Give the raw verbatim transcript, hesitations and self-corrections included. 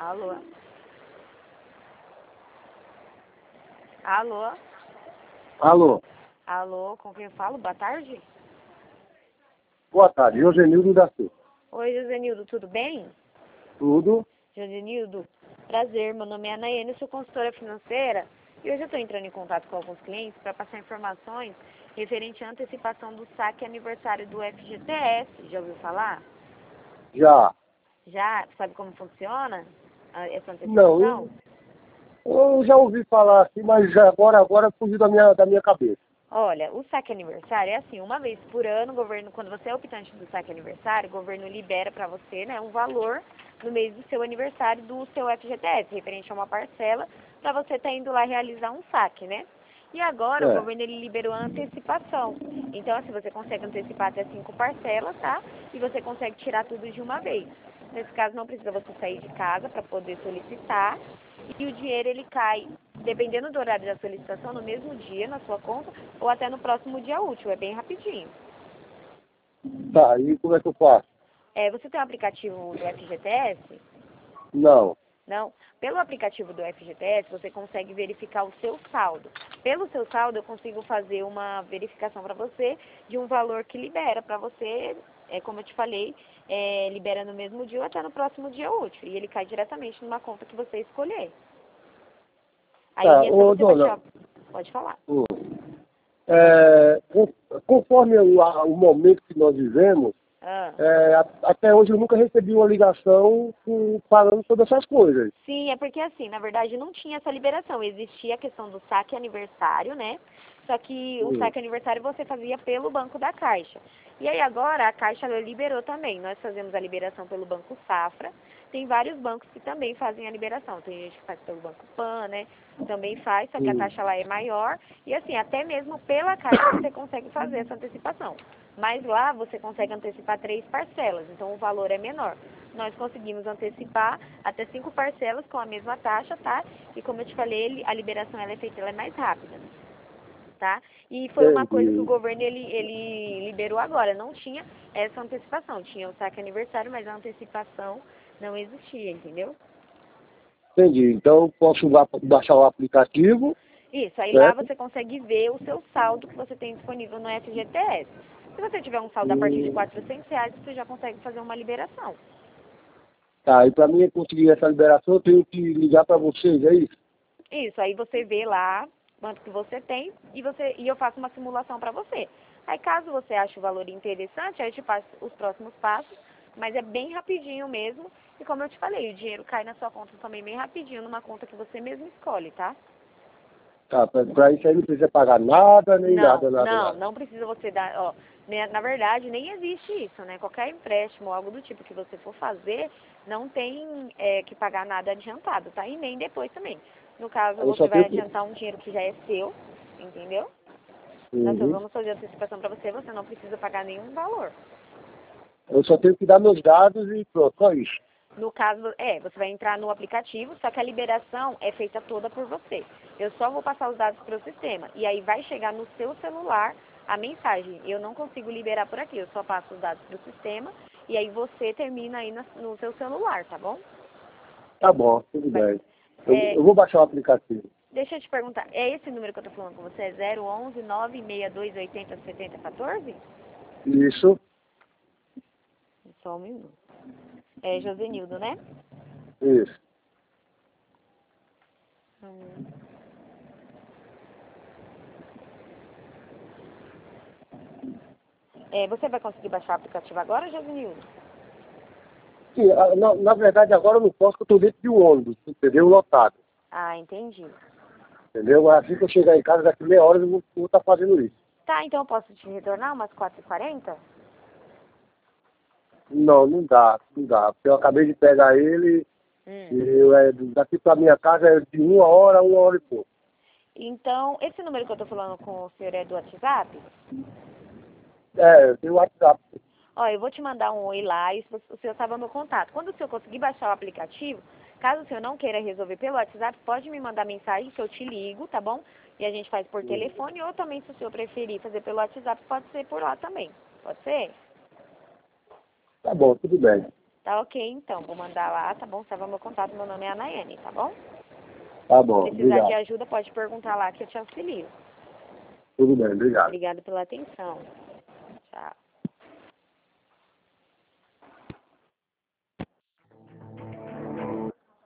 Alô? Alô? Alô? Alô, com quem eu falo? Boa tarde? Boa tarde, Josenildo da Silva. Oi, Josenildo, tudo bem? Tudo? Josenildo, prazer, meu nome é Anaína, sou consultora financeira e hoje eu estou entrando em contato com alguns clientes para passar informações referente à antecipação do saque aniversário do F G T S. Já ouviu falar? Já. Já? Sabe como funciona ah, essa Não, antecipação? eu, eu já ouvi falar assim, mas já agora, agora fugiu da minha, da minha cabeça. Olha, o saque aniversário é assim, uma vez por ano, o governo, quando você é optante do saque aniversário, o governo libera para você, né, um valor no mês do seu aniversário do seu F G T S, referente a uma parcela, para você estar indo lá realizar um saque, né? E agora o É. governo ele liberou a antecipação. Então, assim, você consegue antecipar até cinco parcelas, tá? E você consegue tirar tudo de uma vez. Nesse caso, não precisa você sair de casa para poder solicitar. E o dinheiro ele cai, dependendo do horário da solicitação, no mesmo dia na sua conta ou até no próximo dia útil. É bem rapidinho. Tá, e como é que eu faço? É, você tem um aplicativo do F G T S? Não. Não? Pelo aplicativo do F G T S, você consegue verificar o seu saldo. Pelo seu saldo, eu consigo fazer uma verificação para você de um valor que libera para você, é, como eu te falei, é, libera no mesmo dia ou até no próximo dia útil. E ele cai diretamente numa conta que você escolher. Aí Tá, resta ô você dona, baixar. Pode falar. hum, é, con- conforme o, a- o momento que nós vivemos, Ah. é, a- até hoje eu nunca recebi uma ligação com- falando sobre essas coisas. Sim, é porque assim, na verdade não tinha essa liberação. Existia a questão do saque aniversário, né? Só que o Hum. saque aniversário você fazia pelo Banco da Caixa. E aí agora a Caixa ela liberou também. Nós fazemos a liberação pelo Banco Safra. Tem vários bancos que também fazem a liberação. Tem gente que faz pelo Banco Pan, né? Também faz, só que a Hum. taxa lá é maior. E assim, até mesmo pela Caixa você consegue fazer essa antecipação. Mas lá você consegue antecipar três parcelas, então o valor é menor. Nós conseguimos antecipar até cinco parcelas com a mesma taxa, tá? E como eu te falei, ele- a liberação ela é feita, ela é mais rápida, tá? E foi uma coisa que o Entendi. governo ele, ele liberou agora, não tinha essa antecipação, tinha o saque aniversário, mas a antecipação não existia, entendeu? Entendi. Então eu posso ba- baixar o aplicativo, Isso, aí lá certo? você consegue ver o seu saldo que você tem disponível no F G T S. Se você tiver um saldo a partir de Hum. quatrocentos reais, você já consegue fazer uma liberação. Tá, e para mim conseguir essa liberação, eu tenho que ligar para vocês, é isso? Isso, aí você vê lá quanto que você tem e, você, e eu faço uma simulação para você. Aí caso você ache o valor interessante, aí eu te passo os próximos passos, mas é bem rapidinho mesmo. E como eu te falei, o dinheiro cai na sua conta também bem rapidinho, numa conta que você mesmo escolhe, tá? Tá, para isso aí não precisa pagar nada, nem Não, nada, nada, não, nada. não precisa você dar, ó, né, na verdade nem existe isso, né? Qualquer empréstimo ou algo do tipo que você for fazer, não tem é, que pagar nada adiantado, tá? E nem depois também. No caso, Eu você só vai tenho que... adiantar um dinheiro que já é seu, entendeu? Nós só Uhum. vamos fazer a antecipação para você, você não precisa pagar nenhum valor. Eu só tenho que dar meus dados e pronto, só isso. No caso, é, você vai entrar no aplicativo, só que a liberação é feita toda por você. Eu só vou passar os dados para o sistema. E aí vai chegar no seu celular a mensagem. Eu não consigo liberar por aqui, eu só passo os dados para o sistema. E aí você termina aí no, no seu celular, tá bom? Tá bom, tudo Vai- bem. Eu, é, eu vou baixar o aplicativo. deixa eu te perguntar, é esse número que eu tô falando com você? É zero onze nove seis dois oito zero sete zero um quatro? Isso, Só um minuto. É Josenildo, né? isso. Hum. É, você vai conseguir baixar o aplicativo agora, Josenildo? Sim, a- na, na verdade agora eu não posso, porque eu estou dentro de um ônibus, entendeu? Lotado. Ah, entendi. Entendeu? Mas assim que eu chegar em casa, daqui meia hora eu vou estar fazendo isso. Tá, então eu posso te retornar umas quatro e quarenta? Não, não dá, não dá. Porque eu acabei de pegar ele Hum. e eu, é, daqui para minha casa é de uma hora, uma hora e pouco. Então, esse número que eu tô falando com o senhor é do WhatsApp? É, eu tenho WhatsApp. Ó, eu vou te mandar um oi lá e o senhor estava no contato. Quando o senhor conseguir baixar o aplicativo, caso o senhor não queira resolver pelo WhatsApp, pode me mandar mensagem que eu te ligo, tá bom? E a gente faz por telefone ou também, se o senhor preferir fazer pelo WhatsApp, pode ser por lá também. Pode ser? Tá bom, tudo bem. Tá ok, então. Vou mandar lá, tá bom? Salva meu contato. Meu nome é Anaiane, tá bom? Tá bom, Se precisar obrigado. de ajuda, pode perguntar lá que eu te auxilio. Tudo bem, obrigado. Obrigada pela atenção.